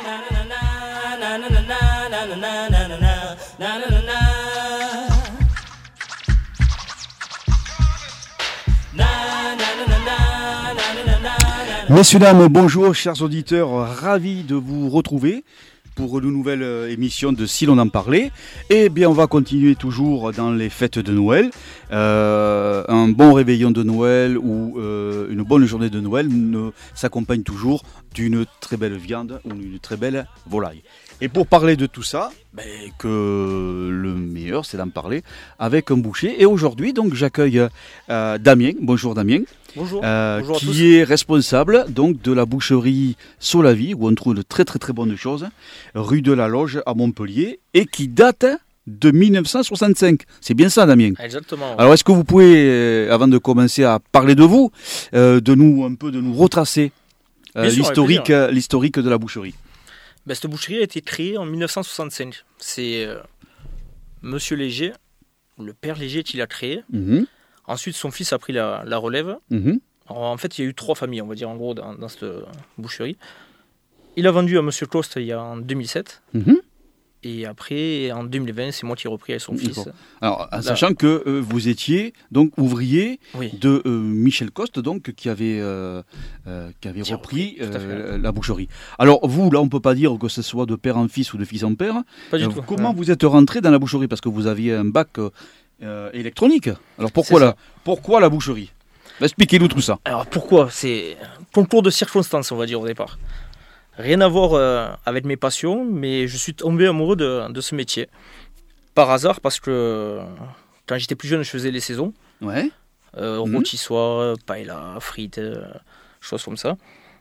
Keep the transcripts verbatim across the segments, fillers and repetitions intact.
Messieurs, dames, bonjour, chers auditeurs, ravis de vous retrouver pour une nouvelle émission de Si l'on en parlait. Et bien, on va continuer toujours dans les fêtes de Noël. Euh, un bon réveillon de Noël ou euh, une bonne journée de Noël ne s'accompagne toujours d'une très belle viande ou d'une très belle volaille. Et pour parler de tout ça, ben, que le meilleur, c'est d'en parler avec un boucher. Et aujourd'hui, donc, j'accueille euh, Damien. Bonjour Damien. Bonjour. Euh, Bonjour à qui tous. est responsable donc de la boucherie Solavie, où on trouve de très très très bonnes choses, rue de la Loge à Montpellier, et qui date de dix-neuf cent soixante-cinq. C'est bien ça, Damien? Exactement. Ouais. Alors, est-ce que vous pouvez, euh, avant de commencer à parler de vous, euh, de nous un peu de nous retracer euh, Bien sûr, l'historique, avec euh, l'historique de la boucherie? Ben, cette boucherie a été créée en dix-neuf cent soixante-cinq. C'est euh, Monsieur Léger, le père Léger, qui l'a créé. Mhm, Ensuite, son fils a pris la, la relève. mhm. Alors, en fait, il y a eu trois familles, on va dire, en gros, dans, dans cette euh, boucherie. Il a vendu à Monsieur Clost il y a en deux mille sept. Mhm. Et après, en deux mille vingt, c'est moi qui ai repris avec son fils. D'accord. Alors, en sachant que euh, vous étiez donc ouvrier Oui. de euh, Michel Coste, donc qui avait, euh, euh, qui avait Qui a repris repris, tout à fait. euh, la boucherie. Alors vous, là, on peut pas dire que ce soit de père en fils ou de fils en père. Pas du Euh, tout. Comment Ouais. vous êtes rentré dans la boucherie? Parce que vous aviez un bac euh, euh, électronique. Alors pourquoi C'est la, ça. pourquoi la boucherie? Expliquez-nous tout ça. Alors pourquoi? C'est concours de circonstances, on va dire, au départ. Rien à voir euh, avec mes passions, mais je suis tombé amoureux de, de ce métier. Par hasard, parce que quand j'étais plus jeune, je faisais les saisons. Ouais. Euh, Mhm. Rôtissoires, paella, frites, euh, choses comme ça.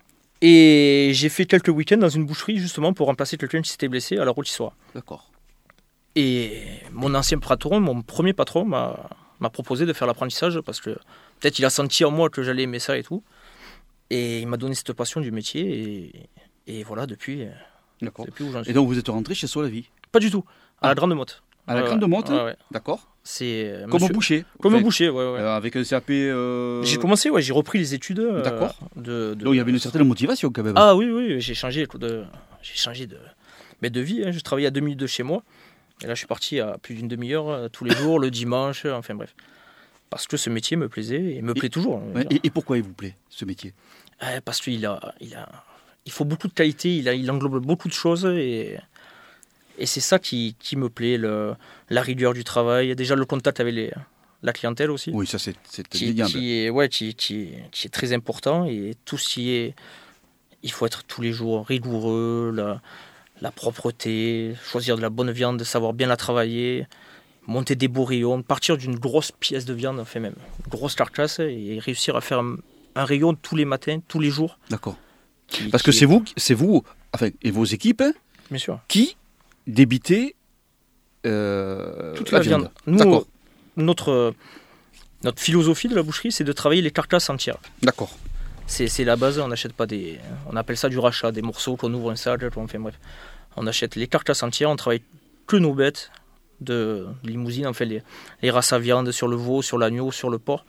Et j'ai fait quelques week-ends dans une boucherie, justement, pour remplacer quelqu'un qui s'était blessé à la rôtissoire. D'accord. Et mon ancien patron, mon premier patron, m'a, m'a proposé de faire l'apprentissage, parce que peut-être il a senti en moi que j'allais aimer ça et tout. Et il m'a donné cette passion du métier, et, et voilà, depuis, D'accord. depuis où j'en suis. Et donc vous êtes rentré chez Solavie, Pas du tout, à Ah. la Grande Motte. à la Ouais, Grande ouais. Motte. Ouais, ouais. D'accord. C'est euh, Comme monsieur- boucher. Comme Enfin, boucher, ouais, ouais. euh, avec un C A P. euh, J'ai commencé, ouais, j'ai repris les études. euh, D'accord. De, de- Donc il y avait une certaine motivation quand même. Ah oui, oui, j'ai changé de, j'ai changé de, mais de vie. Hein. Je travaillais à deux minutes de chez moi. Et là, je suis parti à plus d'une demi-heure euh, tous les jours, le dimanche, euh, enfin bref. Parce que ce métier me plaisait et me plaît toujours. on va Ouais, dire. et, et pourquoi il vous plaît ce métier? Ouais, parce qu'il a, il a, il faut beaucoup de qualité, il, a, il englobe beaucoup de choses et, et c'est ça qui, qui me plaît, le, la rigueur du travail, déjà le contact avec les, la clientèle aussi, Oui, ça c'est c'est qui, indéniable. qui est, ouais, qui, qui, qui est très important et tout ce qui est, il faut être tous les jours rigoureux, la, la propreté, choisir de la bonne viande, savoir bien la travailler, monter des beaux rayons, partir d'une grosse pièce de viande, enfin même une grosse carcasse et réussir à faire un, un rayon tous les matins, tous les jours. D'accord. qui- Parce qui que est- c'est vous, c'est vous, enfin, et vos équipes hein, Bien sûr. qui débitez euh, Toute la, viande. Nous, D'accord. notre, euh, notre philosophie de la boucherie, c'est de travailler les carcasses entières. D'accord. C'est, c'est la base, on n'achète pas des... On appelle ça du rachat, des morceaux qu'on ouvre un sac, qu'on fait, bref. On achète les carcasses entières, on travaille que nos bêtes de limousine, on fait les, les races à viande sur le veau, sur l'agneau, sur le porc.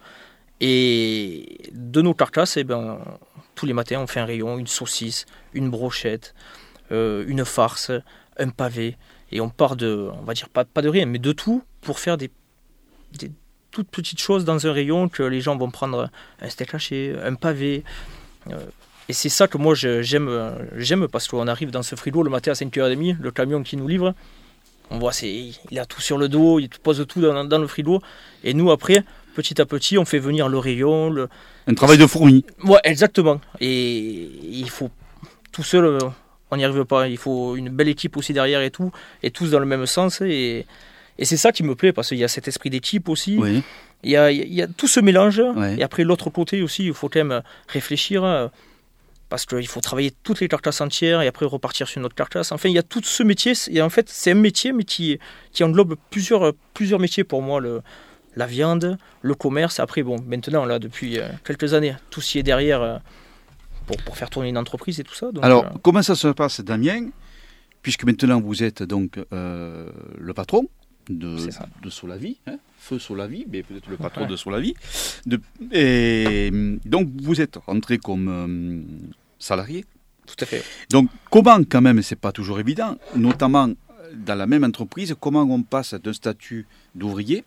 Et de nos carcasses, eh ben, tous les matins, on fait un rayon, une saucisse, une brochette, euh, une farce, un pavé. Et on part de, on va dire pas, pas de rien, mais de tout pour faire des, des toutes petites choses dans un rayon que les gens vont prendre un steak haché, un pavé. Euh, et c'est ça que moi je- j'aime, euh, j'aime parce qu'on arrive dans ce frigo le matin à cinq heures trente, le camion qui nous livre. On voit, c'est, il a tout sur le dos, il pose tout dans, dans le frigo. Et nous, après, petit à petit, on fait venir le rayon. Le... Un travail de fourmi. Ouais, exactement. Et il faut tout seul, euh, on n'y arrive pas. Il faut une belle équipe aussi derrière et tout, et tous dans le même sens. Et, et c'est ça qui me plaît parce qu'il y a cet esprit d'équipe aussi. Oui. Il y a, il y a tout ce mélange. Ouais. Et après, l'autre côté aussi, il faut quand même réfléchir. euh, Parce qu'il faut travailler toutes les carcasses entières et après repartir sur une autre carcasse. Enfin, il y a tout ce métier. Et en fait, c'est un métier, mais qui, qui englobe plusieurs, plusieurs métiers pour moi. Le, la viande, le commerce. Après, bon, maintenant, là, depuis euh, quelques années, tout ce qui est derrière euh, pour, pour faire tourner une entreprise et tout ça. Donc, Alors, euh, comment ça se passe, Damien, puisque maintenant vous êtes donc euh, le patron de, C'est ça. de Solavie, hein, Feu Solavie, mais peut-être le patron Ouais. de Solavie. De, et donc vous êtes rentré comme euh, salarié Tout à fait. Donc, comment, quand même, c'est pas toujours évident, notamment dans la même entreprise, comment on passe d'un statut d'ouvrier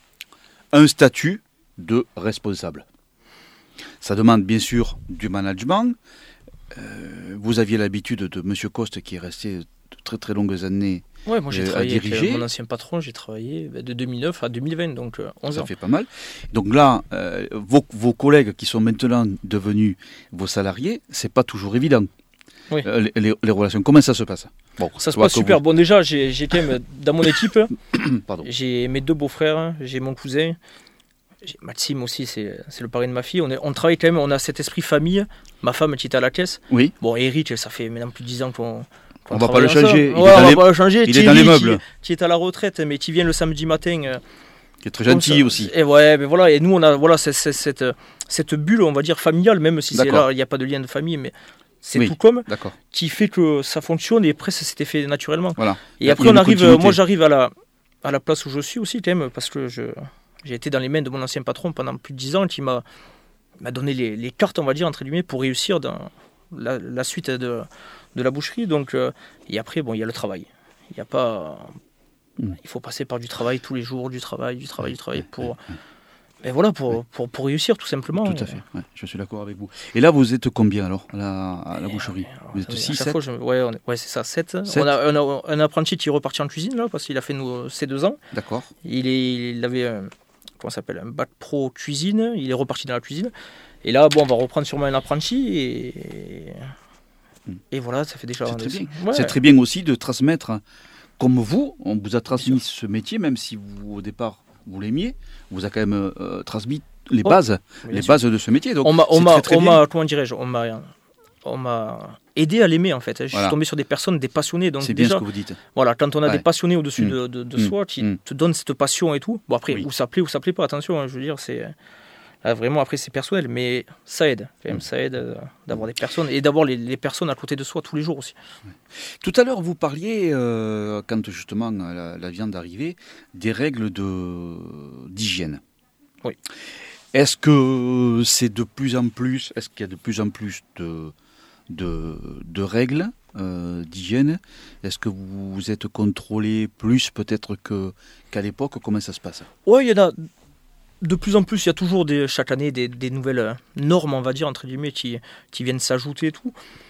à un statut de responsable? Ça demande bien sûr du management. Euh, vous aviez l'habitude de M. Coste qui est resté de très très longues années ouais, moi j'ai euh, travaillé à diriger. Avec mon ancien patron, j'ai travaillé de deux mille neuf à deux mille vingt, donc euh, onze Ça ans. fait pas mal. Donc là, euh, vos, vos collègues qui sont maintenant devenus vos salariés, c'est pas toujours évident. Oui. Euh, les, les, les relations, comment ça se passe? Bon, ça se passe super. Vous... Bon, déjà, j'ai, j'ai quand même, dans mon équipe, Pardon. J'ai mes deux beaux-frères, j'ai mon cousin, j'ai Maxime aussi, c'est, c'est le parrain de ma fille. On, est, on travaille quand même, on a cet esprit famille. Ma femme qui est à la caisse. Oui. Bon, Eric, ça fait maintenant plus de dix ans qu'on. qu'on on va pas le changer. Il ouais, est on les... va pas le changer. Il Thierry, est dans les meubles. Qui, qui est à la retraite, mais qui vient le samedi matin. Euh, qui est très gentil aussi. Et ouais, mais voilà. Et nous, on a voilà c'est, c'est, cette cette bulle, on va dire familiale, même si D'accord. c'est là, il n'y a pas de lien de famille, mais. C'est oui, tout comme D'accord. qui fait que ça fonctionne et après ça s'était fait naturellement. Voilà. Et après on arrive, moi j'arrive à la, à la place où je suis aussi quand même parce que je, j'ai été dans les mains de mon ancien patron pendant plus de dix ans qui m'a, m'a donné les, les cartes on va dire entre guillemets pour réussir dans la, la suite de, de la boucherie. Donc, euh, et après bon il y a le travail. Il y a pas, mmh. il faut passer par du travail tous les jours, du travail, du travail, du travail pour... Mmh. Et voilà, pour, ouais. pour, pour réussir tout simplement. Tout à fait, ouais, je suis d'accord avec vous. Et là, vous êtes combien alors à la, à la boucherie? Vous êtes six, sept je... ouais, on est... ouais, c'est ça, sept. On a, on a un apprenti qui est reparti en cuisine là, parce qu'il a fait nous, ses deux ans. D'accord. Il, est, il avait un, comment ça s'appelle, un bac pro cuisine, il est reparti dans la cuisine. Et là, bon, on va reprendre sûrement un apprenti. Et, et voilà, ça fait déjà... C'est très, bien. Ouais. C'est très bien aussi de transmettre, comme vous, on vous a transmis ce métier, même si vous, au départ... vous l'aimiez, vous a quand même euh, transmis les bases, oh, les sûr. bases de ce métier. Donc on m'a, on m'a, très, très on m'a comment dirais-je, on m'a, on m'a aidé à l'aimer en fait. Je voilà. suis tombé sur des personnes, des passionnés. Donc c'est déjà, bien ce que vous dites. Voilà, quand on a ouais. des passionnés au-dessus mmh. de, de, de mmh. soi, qui mmh. te donnent cette passion et tout. Bon après, oui. où ça plaît, où ça plaît pas. Attention, hein, je veux dire, c'est là, vraiment après c'est personnel, mais ça aide. Quand même, mmh. ça aide euh, d'avoir des personnes et d'avoir les, les personnes à côté de soi tous les jours aussi. Ouais. Tout à l'heure, vous parliez euh, quand justement la, la viande arrivait des règles de d'hygiène. Oui. Est-ce que c'est de plus en plus, est-ce qu'il y a de plus en plus de de, de règles euh, d'hygiène? Est-ce que vous êtes contrôlé plus peut-être que qu'à l'époque? Comment ça se passe? Oui, il y en a. De plus en plus, il y a toujours des, chaque année des, des nouvelles normes, on va dire, entre guillemets, qui, qui viennent s'ajouter et tout.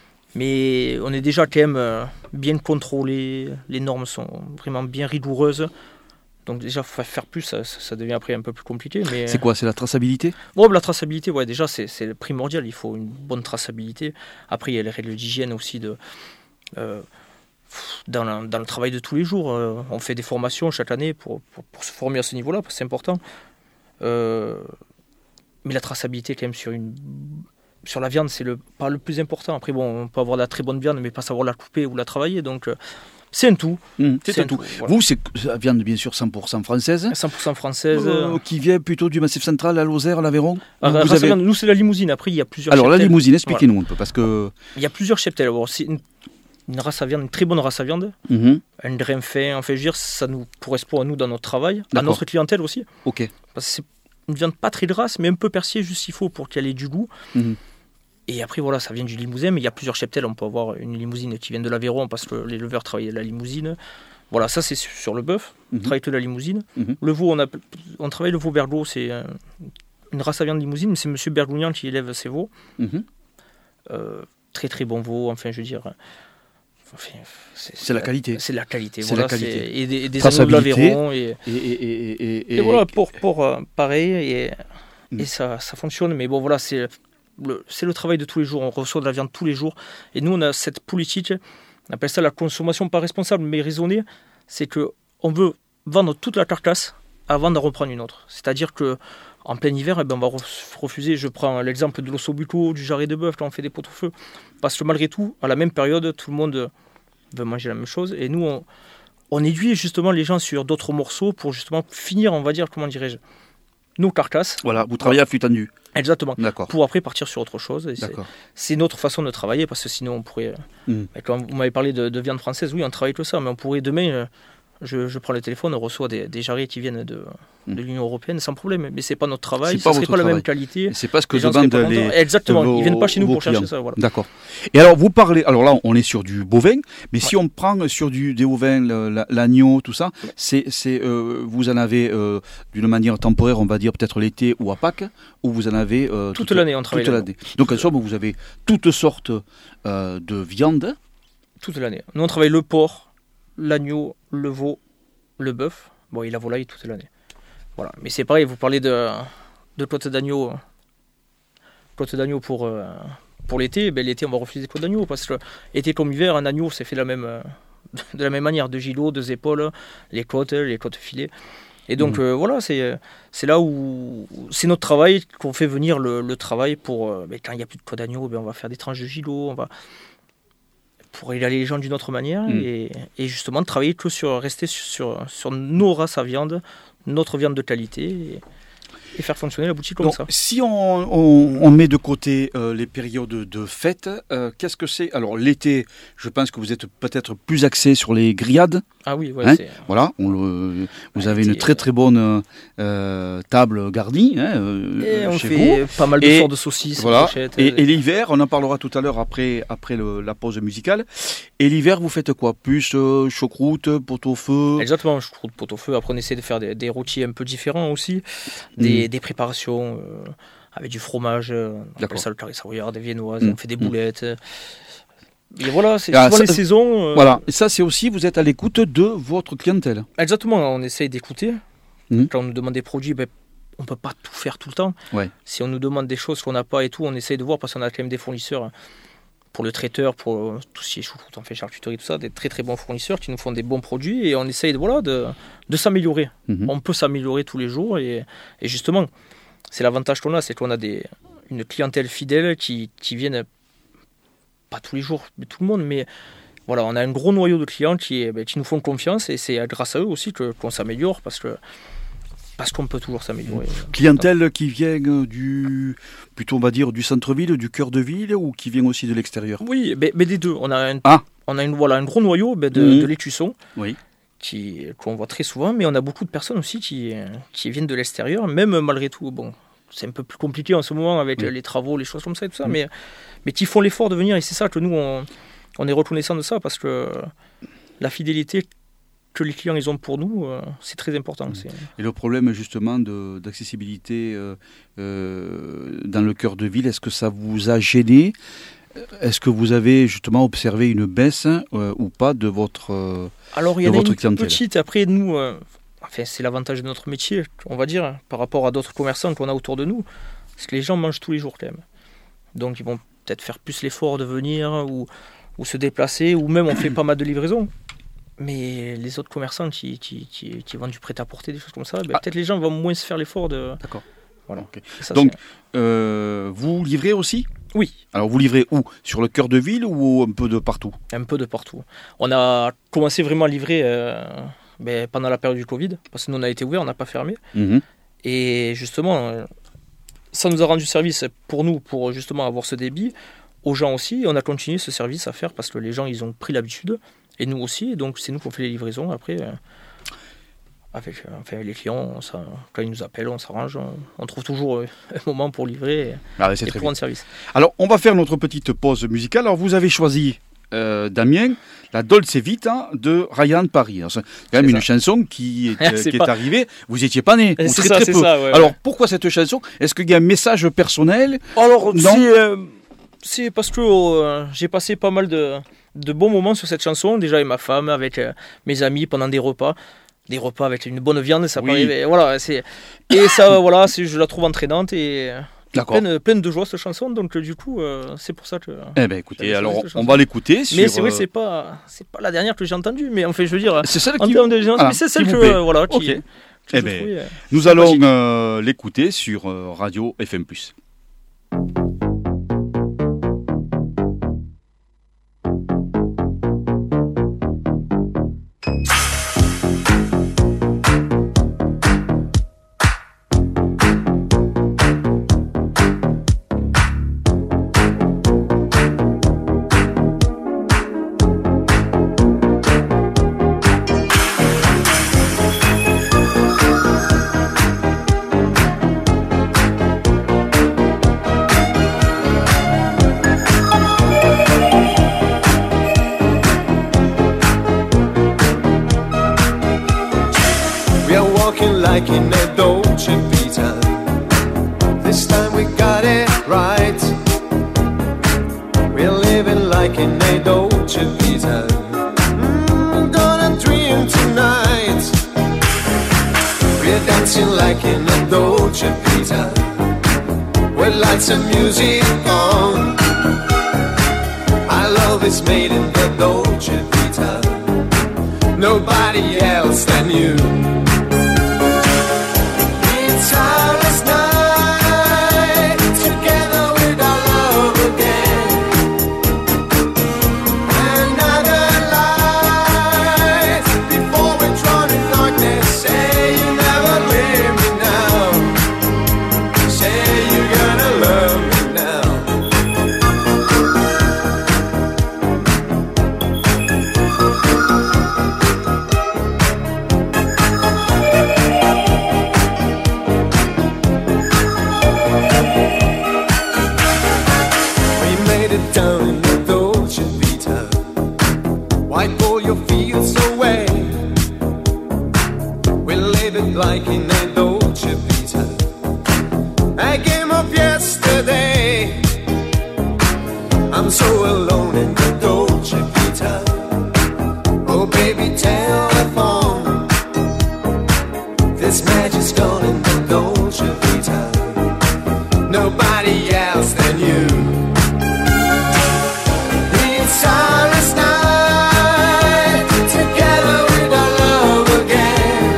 Mais on est déjà quand même bien contrôlé, les normes sont vraiment bien rigoureuses. Donc déjà, faire plus, ça, ça devient après un peu plus compliqué. Mais... C'est quoi? C'est la traçabilité? Bon, la traçabilité, ouais, déjà, c'est, c'est primordial. Il faut une bonne traçabilité. Après, il y a les règles d'hygiène aussi de... Euh, Dans, la, dans le travail de tous les jours. Euh, on fait des formations chaque année pour, pour, pour se former à ce niveau-là, parce que c'est important. Euh, mais la traçabilité, quand même, sur, une, sur la viande, c'est le, pas le plus important. Après, bon, on peut avoir de la très bonne viande, mais pas savoir la couper ou la travailler. Donc, euh, c'est un tout. Mmh, c'est, c'est un tout. tout voilà. Vous, c'est la viande, bien sûr, cent pour cent française. cent pour cent française. Euh, qui vient plutôt du Massif central, la Lozère, l'Aveyron. Alors, vous avez... Nous, c'est la Limousine. Après, il y a plusieurs Alors, cheptels. La Limousine, expliquez-nous voilà. un peu, parce que... Il y a plusieurs cheptels. Alors, c'est une... Une race à viande, une très bonne race à viande, mmh. un grain fin, enfin je veux dire, ça nous correspond à nous dans notre travail, D'accord. à notre clientèle aussi. Ok. Parce que c'est une viande pas très grasse, mais un peu persillée, juste s'il faut pour qu'elle ait du goût. Mmh. Et après voilà, ça vient du Limousin, mais il y a plusieurs cheptels. On peut avoir une Limousine qui vient de l'Aveyron parce que l'éleveur travaillait la Limousine. Voilà, ça c'est sur le bœuf, mmh. on travaille que la Limousine. Mmh. Le veau, on, a, on travaille le veau bergot, c'est une race à viande Limousine, mais c'est M. Bergougnan qui élève ses veaux. Mmh. Euh, très très bon veau, enfin je veux dire... Enfin, c'est, c'est la qualité. C'est la qualité. C'est voilà, la qualité. C'est, et des, et des anneaux de l'Aveyron. Et, et, et, et, et, et voilà, pour, pour euh, pareil. Et, mm. et ça, ça fonctionne. Mais bon, voilà, c'est le, c'est le travail de tous les jours. On reçoit de la viande tous les jours. Et nous, on a cette politique, on appelle ça la consommation pas responsable, mais raisonnée. C'est qu'on veut vendre toute la carcasse avant d'en reprendre une autre. C'est-à-dire que en plein hiver, eh ben, on va refuser. Je prends l'exemple de l'ossobuco, du jarret de bœuf, quand on fait des pot-au-feu. Parce que malgré tout, à la même période, tout le monde veut manger la même chose. Et nous, on, on aiguille justement les gens sur d'autres morceaux pour justement finir, on va dire, comment dirais-je, nos carcasses. Voilà, vous travaillez à flux tendu. Exactement. D'accord. Pour après partir sur autre chose. Et c'est, c'est notre façon de travailler, parce que sinon on pourrait... Mm. Quand vous m'avez parlé de, de viande française, oui, on travaille que ça, mais on pourrait demain... je, je prends le téléphone, on reçoit des, des jarrets qui viennent de, Mm. de l'Union Européenne sans problème. Mais c'est pas notre travail, C'est ça pas serait votre pas la même travail. qualité. Et c'est pas ce que Les gens demandent seraient pas les. contents. Exactement, vos- ils viennent pas chez nous vos pour chercher clients. ça. Voilà. D'accord. Et alors, vous parlez. Alors là, on est sur du bovin, mais si on prend sur du, des bovins, le- la- l'agneau, tout ça, c'est, c'est, euh, vous en avez euh, d'une manière temporaire, on va dire peut-être l'été ou à Pâques, ou vous en avez. euh, Toute l'année, on travaille Toute là-dedans. l'année. Donc, en somme, vous avez toutes sortes euh, de viandes. Toute l'année. Nous, on travaille le porc, l'agneau, le veau, le bœuf. Bon, et la volaille toute l'année. Voilà. Mais c'est pareil, vous parlez de, de côtes d'agneau. Côtes d'agneau pour, euh, pour l'été. Ben, l'été, on va refuser les côtes d'agneau. Parce que été comme hiver, un agneau, c'est fait de la même, euh, de la même manière. Deux gilots, deux épaules, les côtes, les côtes filées. Et donc, Mhm. euh, voilà, c'est, c'est là où c'est notre travail qu'on fait venir le, le travail pour. Euh, ben, quand il n'y a plus de côtes d'agneau, ben, on va faire des tranches de gilots. On va. Pour égaler les gens d'une autre manière Mm. et, et justement travailler que sur rester sur, sur, sur nos races à viande, notre viande de qualité et, et faire fonctionner la boutique comme Donc, ça. si on, on- on met de côté euh, les périodes de fête, euh, qu'est-ce que c'est? Alors, l'été, je pense que vous êtes peut-être plus axé sur les grillades. Ah oui, ouais, Hein c'est, Voilà, on le- vous Ah, avez une l'été, très très bonne euh, table garnie hein, euh, et on chez fait vous. pas mal de Et sortes de saucisses, Voilà. brochettes. Et, euh, et l'hiver, on en parlera tout à l'heure après, après le- la pause musicale. Et l'hiver, vous faites quoi? Plus euh, choucroute, pot-au-feu? Exactement, je trouve pot-au-feu. Après, on essaie de faire des, des rôtis un peu différents aussi, des, Mhm. des préparations euh, avec du fromage, euh, on D'accord. appelle ça le carré savoyard, des viennoises, Mhm. on fait des Mhm. boulettes. euh. Et voilà, c'est Ah, souvent ça- les saisons. euh, Voilà, et ça c'est aussi, vous êtes à l'écoute de votre clientèle. Exactement, on essaye d'écouter. Mhm. Quand on nous demande des produits, ben, on ne peut pas tout faire tout le temps. Ouais. Si on nous demande des choses qu'on n'a pas et tout, on essaye de voir parce qu'on a quand même des fournisseurs pour le traiteur, pour euh, tout ce qui est choucroute, on fait charcuterie, tout ça, des très très bons fournisseurs qui nous font des bons produits et on essaye de, voilà, de, de s'améliorer. Mhm. On peut s'améliorer tous les jours et, et justement, c'est l'avantage qu'on a, c'est qu'on a des, une clientèle fidèle qui, qui viennent, pas tous les jours, mais tout le monde, mais voilà, on a un gros noyau de clients qui, est- ben, qui nous font confiance et c'est grâce à eux aussi que, qu'on s'améliore parce que parce qu'on peut toujours s'améliorer. Clientèle qui vient euh, du, plutôt on va dire du centre-ville, du cœur de ville, ou qui vient aussi de l'extérieur? Oui, mais, mais des deux. On a un, Ah. on a une, voilà, un gros noyau ben, de, Mhm. de l'écusson Oui. qui, qu'on voit très souvent, mais on a beaucoup de personnes aussi qui, qui viennent de l'extérieur, même malgré tout. Bon, c'est un peu plus compliqué en ce moment avec Oui. les travaux, les choses comme ça et tout ça, Mhm. mais, mais qui font l'effort de venir et c'est ça que nous, on, on est reconnaissant de ça parce que la fidélité que les clients ils ont pour nous, euh, c'est très important. Mhm. C'est... Et le problème justement de, d'accessibilité euh, euh, dans le cœur de ville, est-ce que ça vous a gêné? Est-ce que vous avez justement observé une baisse euh, ou pas de votre... euh, Alors, il y en de a votre une clientèle. petite, après, nous, euh, enfin, c'est l'avantage de notre métier, on va dire, par rapport à d'autres commerçants qu'on a autour de nous, c'est que les gens mangent tous les jours quand même. Donc, ils vont peut-être faire plus l'effort de venir ou, ou se déplacer, ou même on fait pas mal de livraisons. Mais les autres commerçants qui, qui, qui, qui vendent du prêt-à-porter, des choses comme ça, ben, Ah. peut-être les gens vont moins se faire l'effort de... D'accord. Voilà. Ok. Et ça, Donc, c'est- Euh, vous livrez aussi? Oui, Alors vous livrez où? Sur le cœur de ville ou un peu de partout? un peu de partout. On a commencé vraiment à livrer euh, ben, pendant la période du Covid, parce que nous, on a été ouvert, on n'a pas fermé. Mhm. Et justement, euh, ça nous a rendu service pour nous, pour justement avoir ce débit, aux gens aussi. Et on a continué ce service à faire parce que les gens, ils ont pris l'habitude, et nous aussi. Et donc, c'est nous qui on fait les livraisons. Après, euh, avec euh, enfin, les clients, on s'en- quand ils nous appellent, on s'arrange. On, on trouve toujours euh, un moment pour livrer et, Ah ouais, c'est et très pour bien. rendre service. Alors, on va faire notre petite pause musicale. Alors, vous avez choisi, euh, Damien, la Dolce Vita de Ryan Paris. Alors, c'est quand même C'est une ça. chanson qui est, euh, C'est qui est pas- arrivée. Vous n'étiez pas né, ou C'est très ça, très c'est peu. ça, ouais, Alors, ouais. pourquoi cette chanson? Est-ce qu'il y a un message personnel? Alors, Non. c'est, euh, c'est parce que euh, j'ai passé pas mal de, de bons moments sur cette chanson, déjà avec ma femme, avec euh, mes amis pendant des repas. Des repas avec une bonne viande, ça Oui. peut arriver. Voilà, c'est... Et ça, voilà, c'est, je la trouve entraînante et euh, D'accord. pleine, pleine de joie cette chanson. Donc, euh, du coup, euh, c'est pour ça que. Eh bien, écoutez, J'avais choisi alors, cette on chanson. va l'écouter. Mais sur, c'est vrai, euh, c'est pas, c'est pas la dernière que j'ai entendue. Mais en fait, je veux dire, c'est celle en qui... termes de génération, Voilà, mais c'est qui celle vous que, plaît. euh, voilà, qui, Ok. que Eh je ben, trouvais, euh, Nous allons sympathique. euh, l'écouter sur euh, Radio F M plus. talking like in a Dolce Vita. This time we got it right. We're living like in a Dolce Vita. Mm, gonna dream tonight. We're dancing like in a Dolce Vita. With lights and music on. Our love is made in the Dolce Vita. Nobody else than you. It's our last night together with our love again. Another light before we're drawn in darkness. Say you never leave me now. Say you're gonna love me now. Down in the Dolce Vita, wipe all your fears away. We live it like in a Dolce Vita, a game of yesterday. I'm so alone in the Dolce Vita. Oh baby, telephone. This magic's gone in the Dolce Vita. Nobody else than you. It's our last night together with our love again.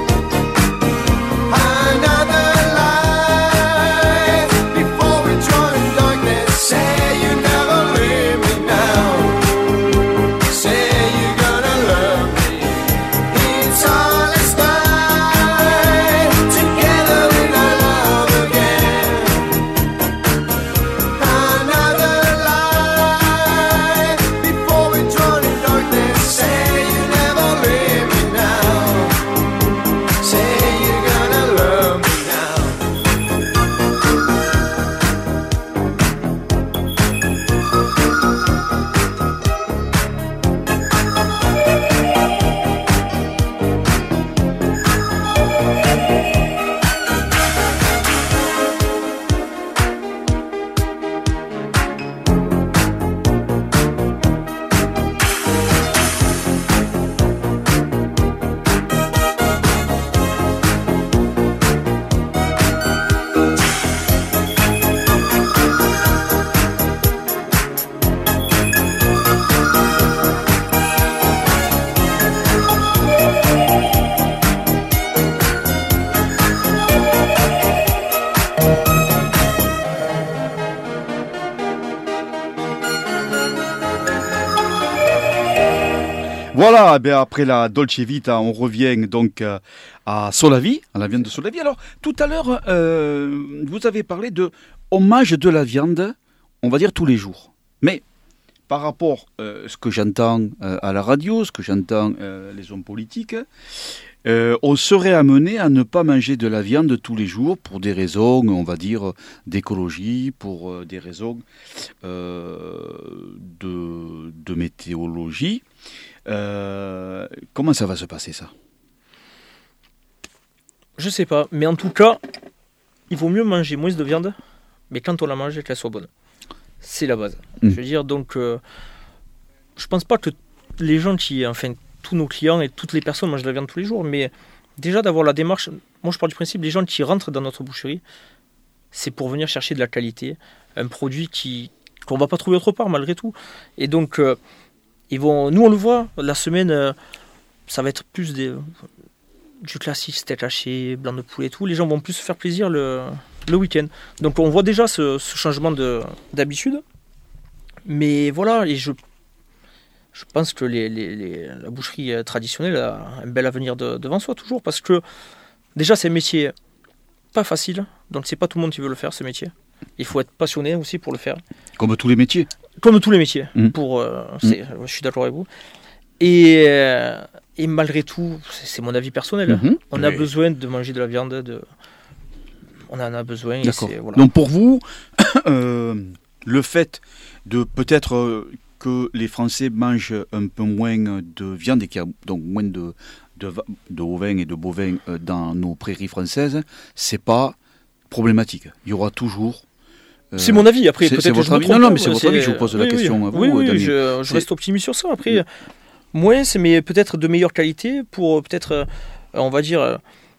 Another light before we drown in darkness. Say you never leave me now. Say you're gonna love me. It's our last night together with our love again. Another Voilà, eh bien après la Dolce Vita, on revient donc euh, à Solavi, à la viande de Solavi. Alors, tout à l'heure, euh, vous avez parlé de hommage de la viande, on va dire tous les jours. Mais par rapport à euh, ce que j'entends euh, à la radio, ce que j'entends euh, les hommes politiques, euh, on serait amené à ne pas manger de la viande tous les jours pour des raisons, on va dire, d'écologie, pour euh, des raisons euh, de, de météorologie. Euh, comment ça va se passer, ça? Je sais pas, mais en tout cas, il vaut mieux manger moins de viande, mais quand on la mange, qu'elle soit bonne. C'est la base. Mmh. Je veux dire, donc, euh, je pense pas que les gens qui, enfin, tous nos clients et toutes les personnes mangent de la viande tous les jours, mais déjà d'avoir la démarche, moi je pars du principe, les gens qui rentrent dans notre boucherie, c'est pour venir chercher de la qualité, un produit qui, qu'on va pas trouver autre part malgré tout. Et donc, euh, ils vont, nous on le voit, la semaine, euh, ça va être plus des, du classique steak haché, blanc de poulet et tout. Les gens vont plus se faire plaisir le, le week-end. Donc on voit déjà ce, ce changement de, d'habitude. Mais voilà, et je, je pense que les, les, les, la boucherie traditionnelle a un bel avenir de, devant soi toujours. Parce que déjà c'est un métier pas facile. Donc c'est pas tout le monde qui veut le faire, ce métier. Il faut être passionné aussi pour le faire. Comme tous les métiers. Comme tous les métiers. Mmh. Pour, euh, c'est, mmh. Je suis d'accord avec vous. Et, euh, et malgré tout, c'est, c'est mon avis personnel. Mmh. On a oui. besoin de manger de la viande. De... On en a besoin. Et c'est, voilà. Donc pour vous, euh, le fait de peut-être euh, que les Français mangent un peu moins de viande et qu'il y a donc moins de, de, va- de ovins et de bovins euh, dans nos prairies françaises, c'est pas problématique. Il y aura toujours. euh, C'est mon avis, après c'est- peut-être c'est que votre je me avis. trompe. Non, non, pas, mais c'est votre avis, je vous pose la oui, question oui. à vous, Oui, oui, Daniel. je, je C'est- reste optimiste sur ça. Après, moins, c'est mais peut-être de meilleure qualité pour euh, peut-être, euh, on va dire, euh,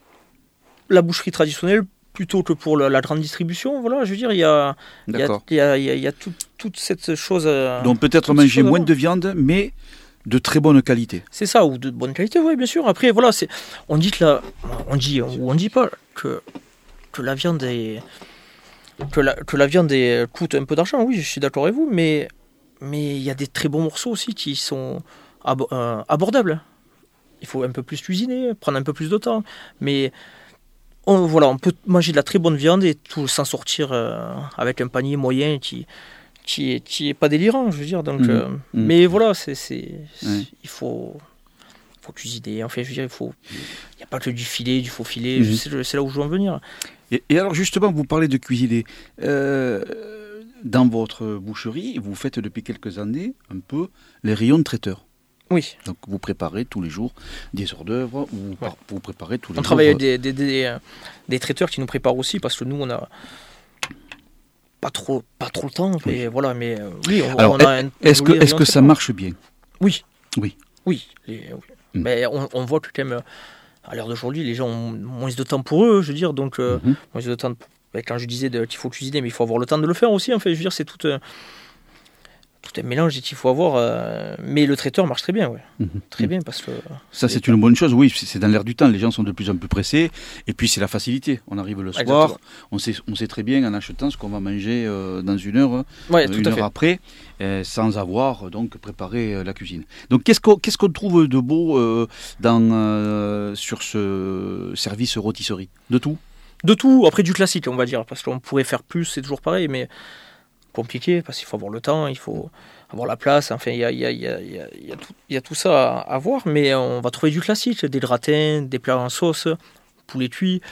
la boucherie traditionnelle plutôt que pour la, la grande distribution. Voilà, je veux dire, il y a, il y a, D'accord. il y a, il y a- il y a tout- toute cette chose. euh, Donc peut-être tout ce manger qu'il faut moins avoir. de viande, mais de très bonne qualité. C'est ça, ou de bonne qualité, oui, bien sûr. Après, voilà, c'est, on dit que la, on dit, ou on dit pas que, que la viande est, que la, que la viande est, coûte un peu d'argent. Oui, je suis d'accord avec vous, mais, mais il y a des très bons morceaux aussi qui sont abo- euh, abordables. Il faut un peu plus cuisiner, prendre un peu plus de temps, mais on, voilà, on peut manger de la très bonne viande et tout s'en sortir euh, avec un panier moyen qui, qui est, qui est pas délirant, je veux dire. Donc, Mhm. euh, Mhm. mais voilà, c'est, c'est, Ouais. il faut, faut cuisiner. Enfin, je veux dire, il faut, il n'y a pas que du filet, du faux filet. Mhm. Je sais- c'est là où je veux en venir. Et, et alors justement, vous parlez de cuisiner. Euh, dans votre boucherie, vous faites depuis quelques années un peu les rayons de traiteur. Oui, Donc vous préparez tous les jours des hors d'œuvre, ou vous, par- vous préparez tous les on jours. travaille avec des, des, des, euh, des traiteurs qui nous préparent aussi parce que nous, on a pas trop, pas trop le temps. Et voilà, mais euh, oui, on, Alors, on a un Est-ce que, joli est-ce rayon que de ça traiteur. marche bien? Oui. Oui. Oui. les- oui. Mm. Mais on, on voit que quand même, à l'heure d'aujourd'hui, les gens ont moins de temps pour eux, je veux dire. Donc, euh, Mhm. moins de temps. Ben, quand je disais de- qu'il faut cuisiner, mais il faut avoir le temps de le faire aussi. En fait, je veux dire, c'est tout, euh, tout un mélange qu'il faut avoir. euh, mais le traiteur marche très bien, ouais. Mhm. Très bien parce que. Ça, c'est une bonne chose. Oui, c'est c'est dans l'air du temps. Les gens sont de plus en plus pressés. Et puis, c'est la facilité. On arrive le soir, Exactement. on sait, on sait très bien en achetant ce qu'on va manger euh, dans une heure, Ouais, euh, tout une à heure fait. après, euh, sans avoir euh, donc préparé euh, la cuisine. Donc, qu'est-ce qu'on qu'est-ce qu'on trouve de beau euh, dans, euh, sur ce service rôtisserie? De tout? De tout, après du classique, on va dire, parce qu'on pourrait faire plus, c'est toujours pareil, mais compliqué, parce qu'il faut avoir le temps, il faut avoir la place, enfin, il y a, il y a- il y a- il y a- il y a tout- il y a tout ça à, à voir, mais on va trouver du classique, des gratins, des plats en sauce, poulet cuit,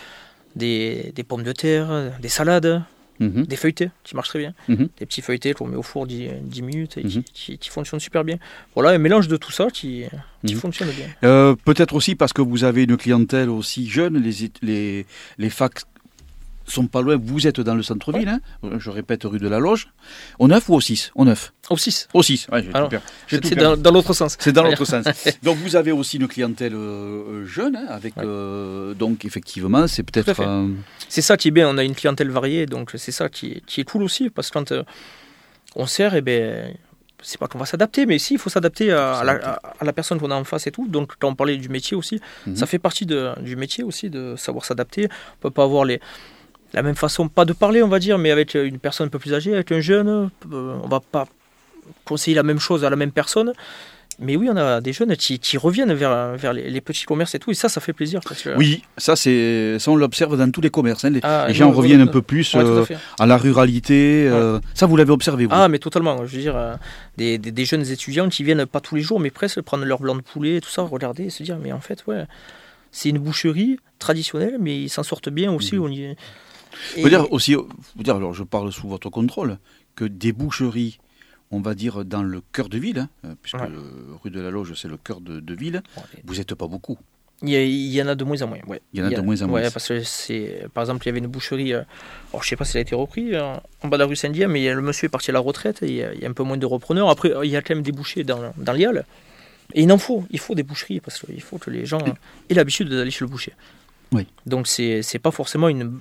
des, des pommes de terre, des salades, Mhm. des feuilletés, qui marchent très bien, Mhm. des petits feuilletés qu'on met au four dix, dix minutes et qui, Mhm. qui- qui fonctionnent super bien. Voilà, un mélange de tout ça qui, qui Mhm. fonctionne bien. Euh, Peut-être aussi parce que vous avez une clientèle aussi jeune, les, é- les, les facs sont pas loin, vous êtes dans le centre-ville, hein, je répète rue de la Loge. Au neuf ou au six? Au neuf. Au six, Au six, ouais, j'ai Alors, tout per- j'ai tout c'est perdu. dans, dans l'autre sens. C'est dans l'autre sens. Donc vous avez aussi une clientèle euh, jeune, hein, avec Ouais. euh, donc effectivement c'est Tout à peut-être fait. euh, C'est ça qui est bien, on a une clientèle variée, donc c'est ça qui est, qui est cool aussi, parce que quand euh, on sert, eh ben, c'est pas qu'on va s'adapter, mais si, il faut s'adapter à, à la, à- à la personne qu'on a en face et tout. Donc quand on parlait du métier aussi, Mhm. ça fait partie de, du métier aussi, de savoir s'adapter. On peut pas avoir les, la même façon, pas de parler, on va dire, mais avec une personne un peu plus âgée, avec un jeune, euh, on va pas conseiller la même chose à la même personne. Mais oui, on a des jeunes qui, qui reviennent vers, vers les, les petits commerces et tout, et ça, ça fait plaisir. Parce que, oui, ça c'est ça on l'observe dans tous les commerces, hein, les, Ah, les oui, gens oui, reviennent oui, un peu plus ouais, tout euh, à fait. à la ruralité, euh, ça vous l'avez observé vous? Ah, mais totalement. Je veux dire, euh, des, des, des jeunes étudiants qui viennent pas tous les jours, mais presque prendre leur blanc de poulet et tout ça, regarder et se dire, mais en fait, ouais, c'est une boucherie traditionnelle, mais ils s'en sortent bien aussi. Mhm. On y... Je veux dire aussi, vous dire, alors je parle sous votre contrôle, que des boucheries, on va dire dans le cœur de ville, hein, euh, puisque Ouais. le rue de la Loge c'est le cœur de, de ville, vous n'êtes pas beaucoup. Il y, a- il y en a de moins en moins. Ouais. Il y en a de moins en moins. Ouais, parce que c'est, par exemple, il y avait une boucherie, euh, alors je sais pas si elle a été reprise, euh, en bas de la rue Saint-Dié, mais le monsieur est parti à la retraite, et il y a, il y a un peu moins de repreneurs. Après, il y a quand même des bouchers dans, dans l'I A L. Et il en faut, il faut des boucheries, parce qu'il faut que les gens aient l'habitude d'aller chez le boucher. Oui. Donc c'est, c'est pas forcément une,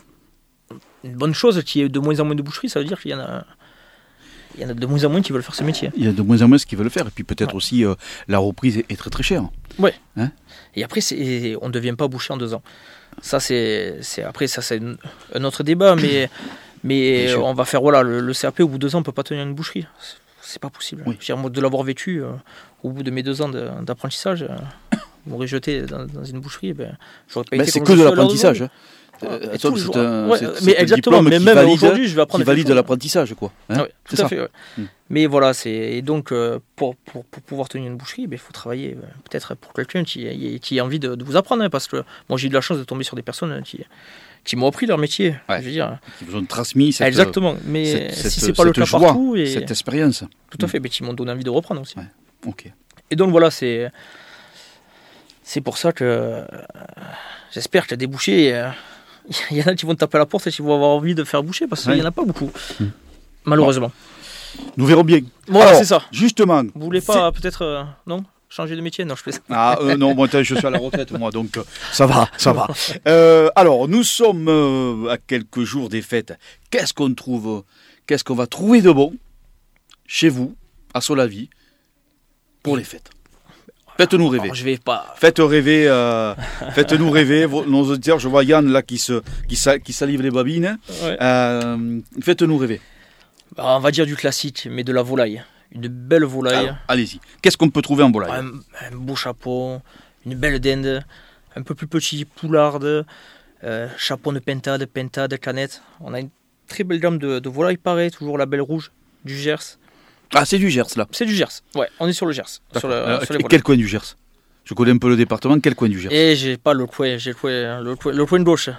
une bonne chose qu'il y ait de moins en moins de boucheries, ça veut dire qu'il y en a, il y en a de moins en moins qui veulent faire ce métier. Il y a de moins en moins ce qu'ils veulent faire, et puis peut-être Ouais. aussi euh, la reprise est, est très très chère. Et après, c'est, on ne devient pas boucher en deux ans. Ça, c'est, c'est après, ça, c'est un- un autre débat, mais, mais Bien sûr. on va faire, voilà, le, le C A P, au bout de deux ans, on ne peut pas tenir une boucherie. C'est, c'est pas possible. Oui. Je veux dire, moi, de l'avoir vécu, euh, au bout de mes deux ans de- d'apprentissage, euh, vous m'aurez jeté dans, dans une boucherie, ben, j'aurais pas Ben, été c'est comme que je de suis à l'heure l'apprentissage. d'aujourd'hui. hein. Ouais, Euh, et ça, tous les c'est jours. un- Ouais, c'est- mais c'est un exactement, diplôme mais qui même valide- aujourd'hui, je vais apprendre qui des valide choses. l'apprentissage, quoi. hein. Ah ouais, C'est tout à ça. fait. Ouais. Mm. Mais voilà, c'est et donc euh, pour, pour, pour pouvoir tenir une boucherie, ben, il faut travailler euh, peut-être pour quelqu'un qui, qui a envie de, de vous apprendre, hein, parce que moi j'ai eu de la chance de tomber sur des personnes qui, qui m'ont appris leur métier. Ouais. Je veux dire, Qui vous ont transmis cette, exactement. Mais cette- si cette- c'est pas le cette cas joie, partout, et cette expérience. tout à fait, mais qui m'ont donné envie de reprendre aussi. Ouais. Ok. Et donc voilà, c'est C'est pour ça que euh, j'espère que des bouchers, il euh, y en a qui vont taper à la porte et qui vont avoir envie de faire boucher parce qu'il n'y ouais. en a pas beaucoup, mmh. malheureusement. Nous verrons bien. Voilà, c'est ça. Justement. Vous voulez pas peut-être, euh, non changer de métier? Non, je fais ça. Ah euh, non, moi je suis à la retraite, moi, donc euh, ça va, ça va. Euh, alors, nous sommes euh, à quelques jours des fêtes. Qu'est-ce qu'on trouve, qu'est-ce qu'on va trouver de bon chez vous, à Solavie, pour les fêtes? Faites-nous rêver. Alors, je vais pas. Faites rêver, euh, faites-nous rêver, nos auditeurs. Je vois Yann là qui se, qui, sa, qui salive les babines. Ouais. Euh, faites-nous rêver. Bah, on va dire du classique, mais de la volaille. Une belle volaille. Alors, allez-y. Qu'est-ce qu'on peut trouver en volaille? un, un beau chapeau, une belle dinde, un peu plus petit, poularde, euh, chapeau de pintade, pintade, canette. On a une très belle gamme de, de volaille, pareil, toujours la belle rouge, du Gers. Ah, c'est du Gers là. C'est du Gers, ouais, on est sur le Gers. Sur le, euh, sur les quel coin du Gers? Je connais un peu le département, quel coin du Gers? Et j'ai pas le coin, j'ai le coin, le coin, le coin gauche.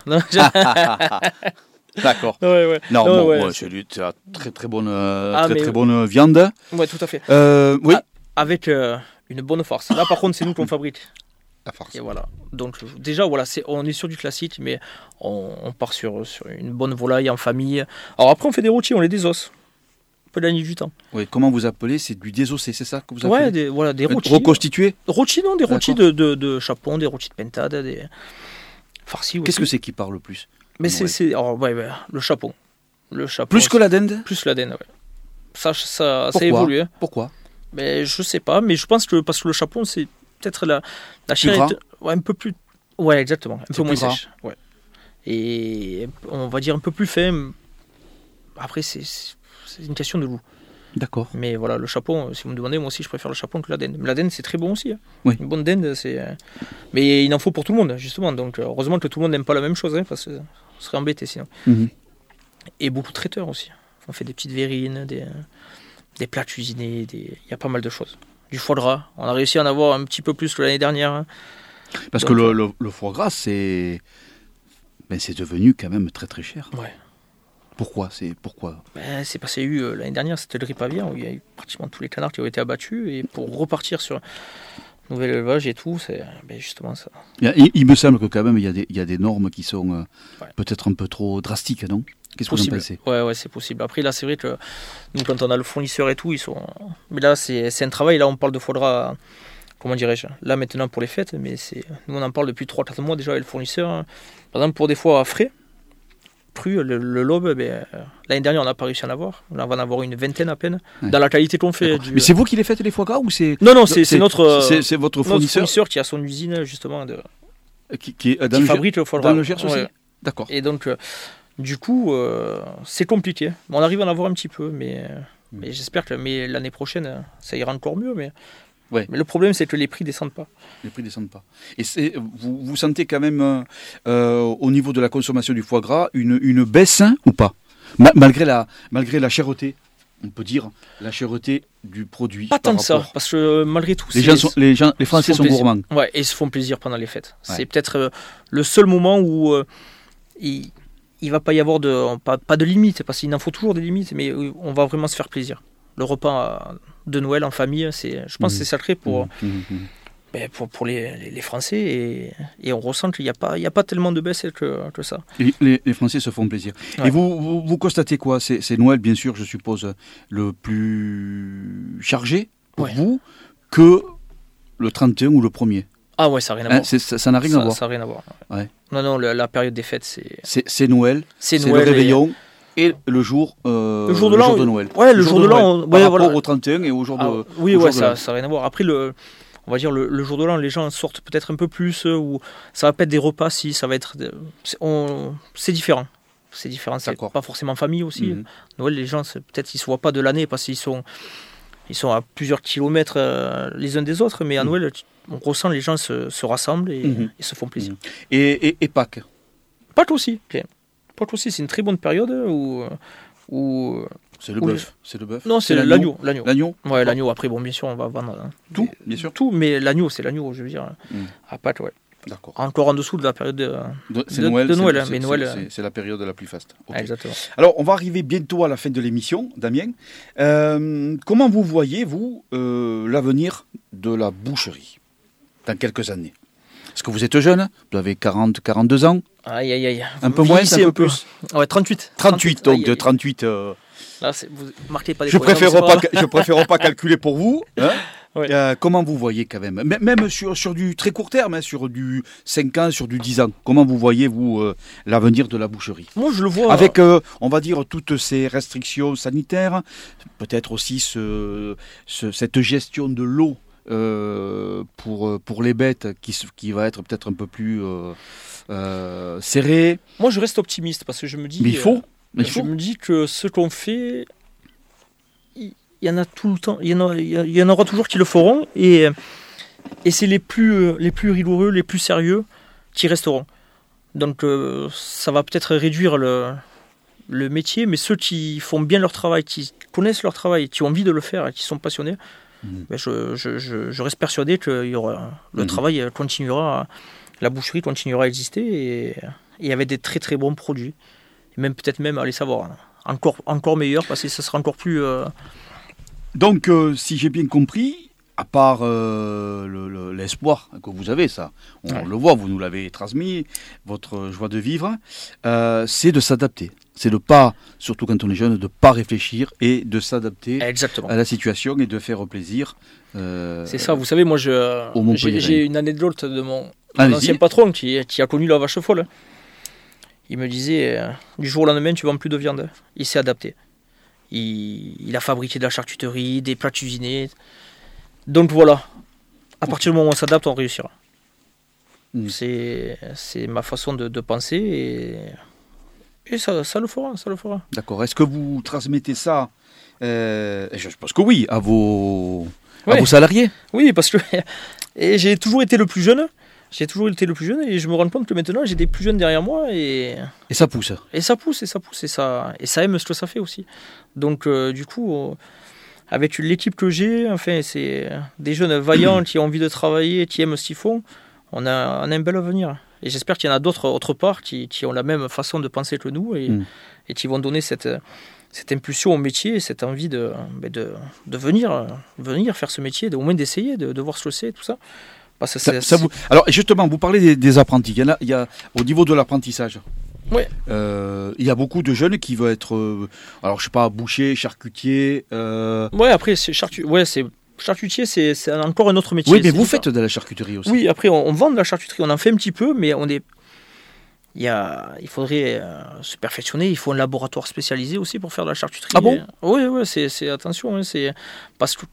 D'accord. Ouais, ouais. Non, non, bon, ouais, ouais, c'est, c'est la très très bonne, euh, ah, très, très oui. bonne viande. Ouais, tout à fait. Euh, oui. Ah, avec euh, une bonne farce. Là, par contre, c'est nous qu'on fabrique. La farce. Et voilà. Donc déjà, voilà, c'est, on est sur du classique, mais on, on part sur, sur une bonne volaille en famille. Alors après, on fait des rôtis, on les désosse. On peut gagner du temps. Oui. Comment vous appelez? C'est du désossé, c'est ça que vous appelez? Ouais, des, voilà, des rôtis. Reconstitués? Rôtis, non, des rôtis de, de, de chapon, des rôtis de pintade, des farcis aussi. Qu'est-ce que c'est qui parle le plus? Mais c'est, c'est alors, ouais, ouais, le chapon. Le chapon. Plus que la dinde? Plus la dinde, ouais. Ça, ça, Pourquoi ça évolue. Hein. Pourquoi? Mais je sais pas, mais je pense que parce que le chapon, c'est peut-être la, la chair est, ouais, un peu plus. Ouais, exactement. Un c'est peu moins gras. sèche. Ouais. Et on va dire un peu plus fin. Après, c'est, c'est une question de goût. D'accord. Mais voilà, le chapon, si vous me demandez, moi aussi, je préfère le chapon que la dinde. Mais la dinde, c'est très bon aussi. Hein. Oui. Une bonne dinde, c'est. Mais il en faut pour tout le monde, justement. Donc, heureusement que tout le monde n'aime pas la même chose, hein, parce que on serait embêté sinon. Mm-hmm. Et beaucoup de traiteurs aussi. On fait des petites verrines, des, des plats cuisinés, des... il y a pas mal de choses. Du foie gras, on a réussi à en avoir un petit peu plus que l'année dernière. Hein. Parce Donc, que le, le, le foie gras, c'est... Ben, c'est devenu quand même très très cher. Ouais. Pourquoi c'est, pourquoi ben, c'est parce qu'il y a eu, euh, l'année dernière, c'était le grippe aviaire, où il y a eu pratiquement tous les canards qui ont été abattus, et pour repartir sur nouvel élevage et tout, c'est ben, justement ça. Il, il, il me semble que quand même, il y a des, il y a des normes qui sont euh, ouais. peut-être un peu trop drastiques, non? Qu'est-ce que vous en pensez? Ouais, ouais, c'est possible. Après, là, c'est vrai que nous, quand on a le fournisseur et tout, ils sont... Mais là, c'est, c'est un travail, là, on parle de foie gras, comment dirais-je, là, maintenant, pour les fêtes, mais c'est... nous, on en parle depuis trois quatre mois déjà avec le fournisseur. Par exemple, pour des foies frais, cru, le, le lobe, ben, l'année dernière on n'a pas réussi à en avoir. Là, on va en avoir une vingtaine à peine. Ouais. Dans la qualité qu'on fait. Du... Mais c'est vous qui les faites les foie gras ou c'est... Non, non, c'est, c'est, c'est notre, c'est, c'est votre fournisseur. Notre fournisseur qui a son usine justement de... qui, qui, est dans qui le fabrique Gers, le foie gras. Dans le Gers aussi. Ouais. D'accord. Et donc, euh, du coup, euh, c'est compliqué. On arrive à en avoir un petit peu, mais, euh, mmh. mais j'espère que mais l'année prochaine, ça ira encore mieux. Mais, ouais. mais le problème, c'est que les prix ne descendent pas. Les prix ne descendent pas. Et c'est, vous, vous sentez quand même, euh, au niveau de la consommation du foie gras, une, une baisse hein, ou pas? Ma, malgré, la, malgré la cherté, on peut dire, la cherté du produit. Pas tant que ça, parce que euh, malgré tout... Les, gens sont, les, gens, les Français sont plaisir. gourmands. Ouais, et ils se font plaisir pendant les fêtes. Ouais. C'est peut-être euh, le seul moment où euh, il ne va pas y avoir de, pas, pas de limites, parce qu'il en faut toujours des limites, mais on va vraiment se faire plaisir. Le repas de Noël en famille, c'est, je pense mmh. que c'est sacré pour... Mmh. Mmh. Ben pour, pour les, les, les Français et, et on ressent qu'il n'y a pas, il y a pas tellement de baisse que, que ça. Les, les, les Français se font plaisir. Ouais. Et vous, vous, vous constatez quoi? c'est, c'est Noël, bien sûr, je suppose, le plus chargé pour ouais. vous que le trente et un ou le premier? Ah ouais, ça n'a rien à hein, voir. C'est, ça, ça n'a rien ça, à voir. Ça n'a rien à voir. Ouais. Non, non, la, la période des fêtes, c'est... C'est, c'est Noël, c'est, c'est Noël le réveillon. Et... Et le jour, euh, le jour de, le l'an, jour de Noël. Ouais, le, le jour, jour de l'an. On... Par ouais, rapport voilà. au trente et un et au jour ah, de Oui, au ouais, jour ça n'a rien à voir. Après, le, on va dire le, le jour de l'an, les gens sortent peut-être un peu plus, euh, ou ça va pas être des repas, si ça va être... C'est, on, c'est différent. C'est différent, c'est D'accord. pas forcément en famille aussi. Mm-hmm. Noël, les gens, peut-être ils se voient pas de l'année parce qu'ils sont, ils sont à plusieurs kilomètres euh, les uns des autres, mais à mm-hmm. Noël, on ressent les gens se, se rassemblent et, mm-hmm. et se font plaisir. Mm-hmm. Et, et, et Pâques Pâques aussi. Okay. Pâques aussi, c'est une très bonne période où... où c'est le bœuf. C'est le bœuf. Non, c'est, c'est l'agneau. L'agneau. L'agneau. Ouais, l'agneau. Après, bon, bien sûr, on va vendre hein, tout, des, bien sûr. Tout, mais l'agneau, c'est l'agneau, je veux dire. Mm. À Pâques, ouais. D'accord. Encore en dessous de la période de, de, c'est de, Noël, de Noël, c'est, mais c'est, Noël. C'est, c'est la période la plus faste. Okay. Exactement. Alors, on va arriver bientôt à la fin de l'émission, Damien. Euh, comment vous voyez, vous, euh, l'avenir de la boucherie dans quelques années? Parce que vous êtes jeune, vous avez quarante, quarante-deux ans. Aïe, aïe, aïe. Un peu moins, c'est un peu plus. Ouais, trente-huit. trente-huit, donc aïe, de aïe. trente-huit... Euh, Là, c'est, vous marquez pas des je points, préfère non, pas, c'est je préfère pas calculer pour vous. Hein. Ouais. Euh, comment vous voyez quand même, M- même sur, sur du très court terme, hein, sur du cinq ans, sur du dix ans, comment vous voyez, vous, euh, l'avenir de la boucherie? Moi, je le vois. Avec, euh, on va dire, toutes ces restrictions sanitaires, peut-être aussi ce, ce- cette gestion de l'eau euh, pour, pour les bêtes qui, se- qui va être peut-être un peu plus euh, euh, serrée. Moi, je reste optimiste parce que je me dis. Mais il faut. euh, Mais il je faut. me dis que ce qu'on fait, il il y en a tout le temps. Il y en, a- il y a- il y en aura toujours qui le feront. Et, et c'est les plus, euh, les plus rigoureux, les plus sérieux qui resteront. Donc, euh, ça va peut-être réduire le, le métier, mais ceux qui font bien leur travail, qui connaissent leur travail, qui ont envie de le faire et qui sont passionnés, Mhm. ben je, je, je, je reste persuadé que il y aura, le Mhm. travail continuera, la boucherie continuera à exister et, et avec des très très bons produits. Et même peut-être même, allez savoir, encore, encore meilleur parce que ça sera encore plus... euh, Donc, euh, si j'ai bien compris, à part euh, le- le- l'espoir que vous avez, ça, on Ouais. le voit, vous nous l'avez transmis, votre joie de vivre, euh, c'est de s'adapter. C'est de pas, surtout quand on est jeune, de pas réfléchir et de s'adapter Exactement. à la situation et de faire plaisir. euh, C'est ça, vous savez, moi je, Au Montpellier. j'ai, j'ai une anecdote de mon, mon Allez-y. ancien patron qui, qui a connu la vache folle. Il me disait, euh, du jour au lendemain, tu vends plus de viande. Il s'est adapté. Il, il a fabriqué de la charcuterie, des plats cuisinés. Donc voilà, à partir du moment où on s'adapte, on réussira. Mm. C'est, c'est ma façon de, de penser et, et ça, ça le fera, ça le fera. D'accord. Est-ce que vous transmettez ça euh, Je pense que oui, à vos, à Ouais. vos salariés. Oui, parce que et j'ai toujours été le plus jeune. J'ai toujours été le plus jeune et je me rends compte que maintenant j'ai des plus jeunes derrière moi et, Et ça pousse. et ça pousse et ça pousse et ça et ça aime ce que ça fait aussi. Donc euh, du coup, euh, avec l'équipe que j'ai, enfin c'est des jeunes vaillants qui ont envie de travailler, qui aiment ce qu'ils font. On a, on a un bel avenir et j'espère qu'il y en a d'autres autre part qui, qui ont la même façon de penser que nous et, Mm. et qui vont donner cette cette impulsion au métier et cette envie de, ben, de, de venir, venir faire ce métier, au moins d'essayer, de, de voir ce que c'est, tout ça. Parce que Ça- c'est- ça vous- Alors justement, vous parlez des, des apprentis. Il y en a, il y a, au niveau de l'apprentissage, Ouais. euh, il y a beaucoup de jeunes qui veulent être, euh, alors je sais pas, boucher, charcutier. euh, Ouais, après, c'est charcu... ouais, c'est... charcutier, c'est... c'est encore un autre métier. Oui, mais c'est vous différent. faites de la charcuterie aussi. Oui, après, on, on vend de la charcuterie, on en fait un petit peu, mais on est... Il, y a... il faudrait euh, se perfectionner, il faut un laboratoire spécialisé aussi pour faire de la charcuterie. Ah bon ? Oui, oui, c'est, c'est... attention, hein, c'est... parce que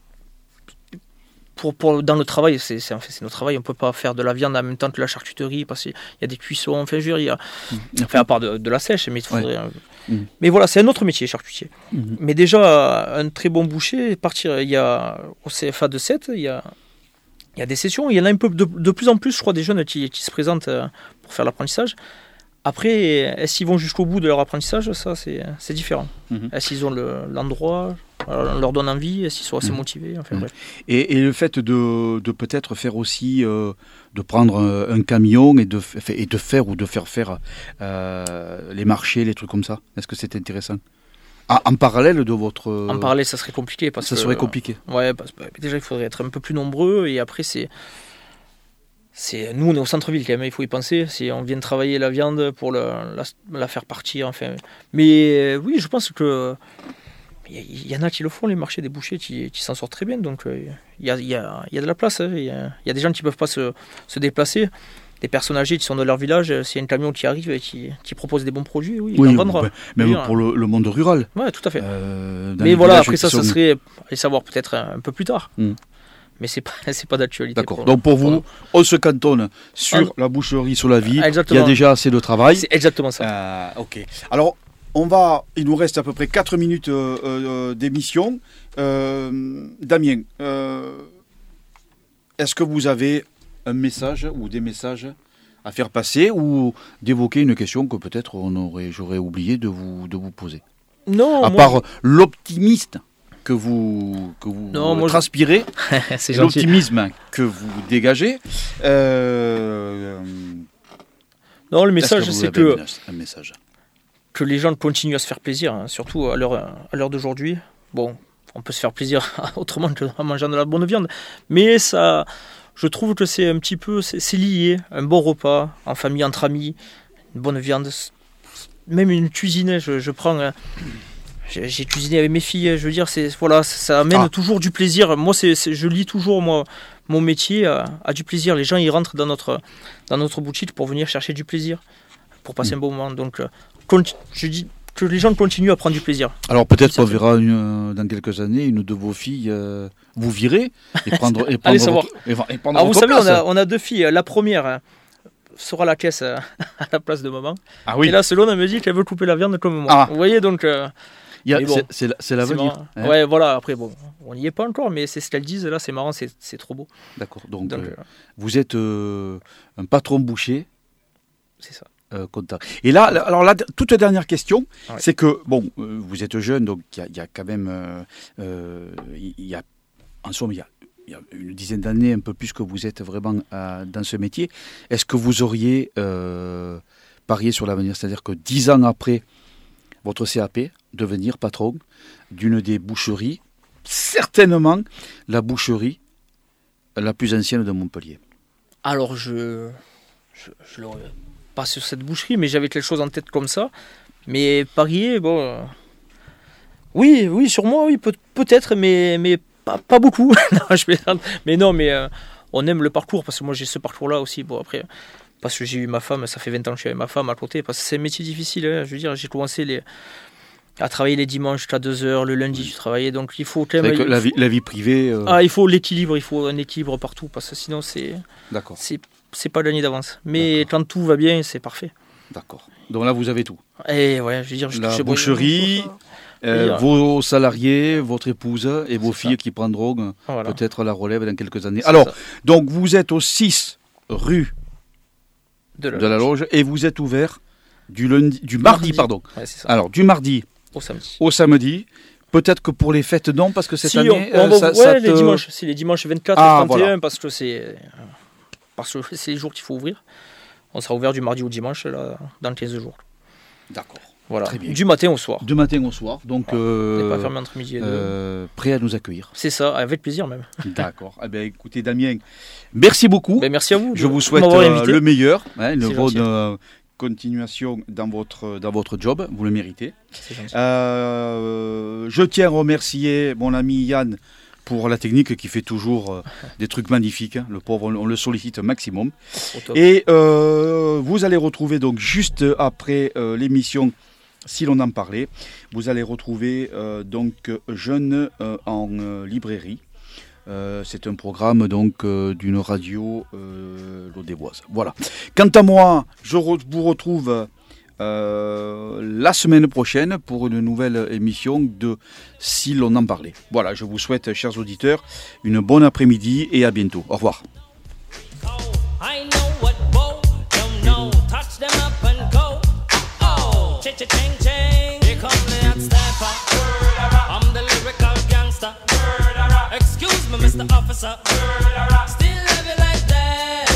pour, pour, dans le travail, c'est, c'est, en fait, c'est notre travail, on ne peut pas faire de la viande en même temps que la charcuterie, parce qu'il y a des cuissons, enfin, je veux dire, il y a... enfin, à part de, de la sèche, mais il faudrait... Ouais. Mmh. Mais voilà, c'est un autre métier, charcutier. Mhm. Mais déjà, un très bon boucher, partir, il y a au C F A de Sète, il y a, il y a des sessions, il y en a un peu de, de plus en plus, je crois, des jeunes qui, qui se présentent euh, pour faire l'apprentissage. Après, est-ce qu'ils vont jusqu'au bout de leur apprentissage? Ça, c'est, c'est différent. Mhm. Est-ce qu'ils ont le, l'endroit, on leur donne envie, est-ce qu'ils sont assez Mhm. motivés, enfin Mhm. bref. Et, et le fait de, de peut-être faire aussi, euh, de prendre un, un camion et de, f- et de faire ou de faire faire euh, les marchés, les trucs comme ça, est-ce que c'est intéressant? Ah, en parallèle de votre... En parallèle, ça serait compliqué. Parce ça que, serait compliqué. Ouais, parce que bah, déjà, il faudrait être un peu plus nombreux, et après, c'est... C'est, nous, on est au centre-ville quand même, il faut y penser. Si on vient de travailler la viande pour le- la, la faire partir, enfin. Mais euh, oui, je pense que il y, y en a qui le font, les marchés des bouchers, qui, qui s'en sortent très bien. Donc euh, il y, a, il y, a, il y a de la place. hein. Il y, a, il y a des gens qui ne peuvent pas se, se déplacer. Des personnes âgées qui sont dans leur village, s'il y a un camion qui arrive et qui, qui propose des bons produits, oui, il Oui, en vendra. ben, même Oui, pour le, le monde rural. Ouais, tout à fait. Euh, dans Mais les voilà, villages après qui ça, ça sont- serait aller savoir peut-être un, un peu plus tard. Mm. Mais c'est pas, c'est pas d'actualité. D'accord. pour- Donc pour vous, pour- on se cantonne sur Ah, la boucherie sur la vie. Ah, Il y exactement. a déjà assez de travail. C'est exactement ça. Euh, ok. Alors, on va. Il nous reste à peu près quatre minutes euh, euh, d'émission. Euh, Damien, euh, est-ce que vous avez un message ou des messages à faire passer ou d'évoquer une question que peut-être on aurait, j'aurais oublié de vous, de vous poser? Non, À moi, part l'optimiste que vous, que vous Non, moi, je- transpirez, c'est gentil. l'optimisme que vous dégagez. Euh, Non, le est-ce message, que vous c'est avez que, un message. que les gens continuent à se faire plaisir, hein, surtout à l'heure, à l'heure d'aujourd'hui. Bon, on peut se faire plaisir autrement qu'en mangeant de la bonne viande, mais ça, je trouve que c'est un petit peu, c'est, c'est lié. Un bon repas, en famille, entre amis, une bonne viande, même une cuisine, je, je prends... Euh, j'ai, j'ai cuisiné avec mes filles, je veux dire, c'est, voilà, ça amène ah. toujours du plaisir. Moi, c'est, c'est, je lis toujours, moi, mon métier à, à du plaisir. Les gens, ils rentrent dans notre, dans notre boutique pour venir chercher du plaisir, pour passer mmh. un bon moment. Donc, euh, je dis... que les gens continuent à prendre du plaisir. Alors peut-être qu'on verra une, dans quelques années une de vos filles euh, vous virer et prendre, et prendre Allez savoir. Votre, et, et prendre Alors votre vous savez, place. on a, on a deux filles. La première hein, sera la caisse euh, à la place de maman. Ah oui. Et la seconde, elle me dit qu'elle veut couper la viande comme moi. Ah. Vous voyez donc. Euh, Il y a, bon, c'est, c'est, c'est l'avenir. C'est hein. Ouais, voilà. Après, bon, on n'y est pas encore, mais c'est ce qu'elles disent. Là, c'est marrant, c'est, c'est trop beau. D'accord. Donc, donc euh, euh, vous êtes euh, un patron boucher. C'est ça. Euh, et là, alors la toute dernière question, ouais. c'est que bon, euh, vous êtes jeune, donc il y, y a quand même, il euh, euh, y a en somme, il y a, y a une dizaine d'années, un peu plus que vous êtes vraiment euh, dans ce métier. Est-ce que vous auriez euh, parié sur l'avenir, c'est-à-dire que dix ans après votre C A P, devenir patron d'une des boucheries, certainement la boucherie la plus ancienne de Montpellier? Alors je, je, je l'aurais pas sur cette boucherie, mais j'avais quelque chose en tête comme ça. Mais parier, bon, euh, oui, oui, sur moi, oui, peut, peut-être, mais mais pas, pas beaucoup. non, je plaisante. Mais non, mais euh, on aime le parcours parce que moi j'ai ce parcours-là aussi. Bon après, parce que j'ai eu ma femme, ça fait vingt ans que je suis avec ma femme à côté, parce que c'est un métier difficile. Hein, je veux dire, j'ai commencé les à travailler les dimanches jusqu'à deux heures, le lundi oui. je travaillais, donc il faut quand même... Que la, vie, la vie privée... Euh... Ah, il faut l'équilibre, il faut un équilibre partout, parce que sinon c'est... D'accord. C'est, c'est pas gagné d'avance. Mais D'accord. quand tout va bien, c'est parfait. D'accord. Donc là, vous avez tout. Et ouais, je veux dire... Je la boucherie, euh, oui, vos salariés, votre épouse et vos filles ça. Qui prendront voilà. peut-être la relève dans quelques années. C'est Alors, ça. donc vous êtes au six rue de la, de la Loge et vous êtes ouvert du, lundi, du mardi, mardi. pardon. Ouais, c'est ça. Alors, du mardi... Au samedi. Au samedi. Peut-être que pour les fêtes, non, parce que cette si, année... On, on euh, va, ça, ouais, ça les te... dimanches. C'est les dimanches vingt-quatre ah, et trente et un, voilà. parce que c'est, parce que c'est les jours qu'il faut ouvrir. On sera ouvert du mardi au dimanche, là, dans quinze jours. D'accord. Voilà. Très bien. Du matin au soir. Du matin au soir. Donc, voilà. euh, on n'est pas fermé entre midi et deux. Euh, prêt à nous accueillir. C'est ça, avec plaisir même. D'accord. Eh bien, écoutez, Damien, merci beaucoup. Ben, merci à vous. Je vous souhaite euh, le meilleur. Hein, une bonne... Euh, continuation dans votre, dans votre job, vous le méritez. Euh, je tiens à remercier mon ami Yann pour la technique qui fait toujours euh, des trucs magnifiques. Hein. Le pauvre, on, on le sollicite au maximum. Et euh, vous allez retrouver donc juste après euh, l'émission, si l'on en parlait, vous allez retrouver euh, donc Jeunes euh, en euh, librairie. Euh, c'est un programme donc euh, d'une radio euh, lodévoise. Voilà. Quant à moi, je re- vous retrouve euh, la semaine prochaine pour une nouvelle émission de Si l'on en parlait. Voilà, je vous souhaite, chers auditeurs, une bonne après-midi et à bientôt. Au revoir. Excuse me, Mister Officer. Still love you like that.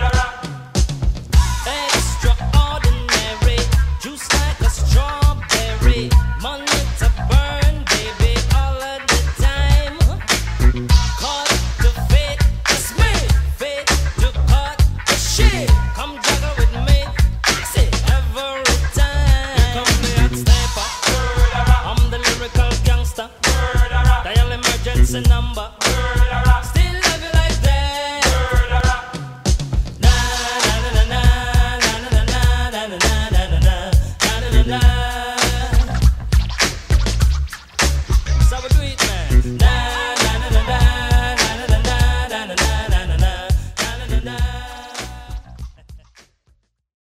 Extraordinary, juice like a strawberry. Money to burn, baby, all of the time. Caught the fate, it's me. Fate to cut the shit. Come juggle with me, see every time. Here come the hot sniper. I'm the lyrical gangster. Dial emergency number. Still love you like that. Na na na na na na na na na na na na na. So we do it, man.